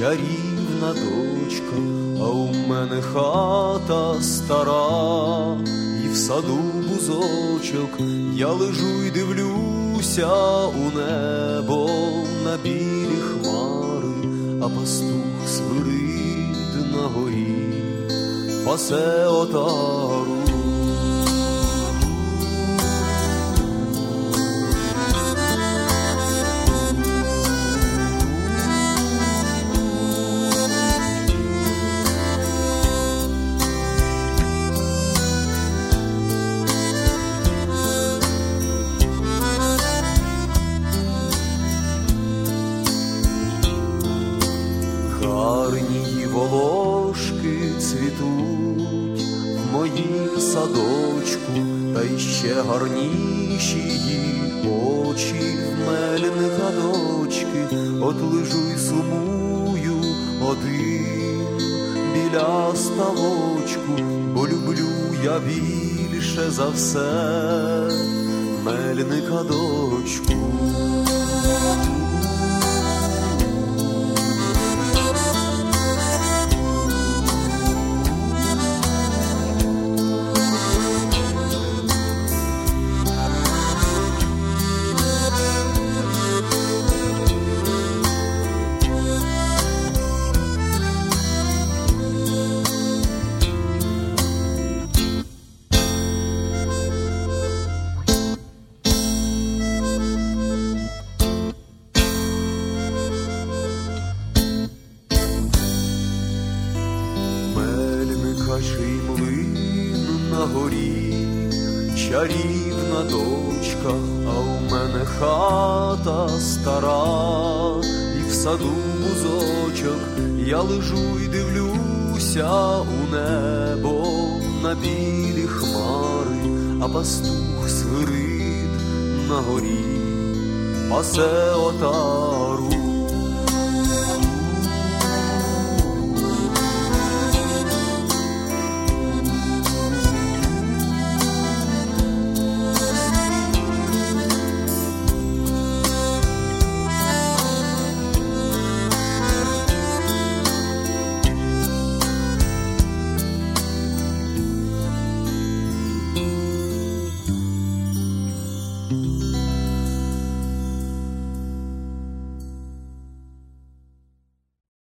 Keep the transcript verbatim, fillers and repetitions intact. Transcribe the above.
чарівна дочка, а у мене хата стара, і в саду бузочок, я лежу й дивлюся у небо на білі хмари, а пастух свирид на горі, пасе отару. Гарні волошки цвітуть в моїм садочку, та й ще гарніші її очі в мельника дочки. От лежу й сумую один біля ставочку, бо люблю я більше за все мельника дочку. Качий млин на горі, чарівна дочка, а у мене хата стара, і в саду бузочок, я лежу й дивлюся у небо на білі хмари, а пастух свирид на горі, пасе отару.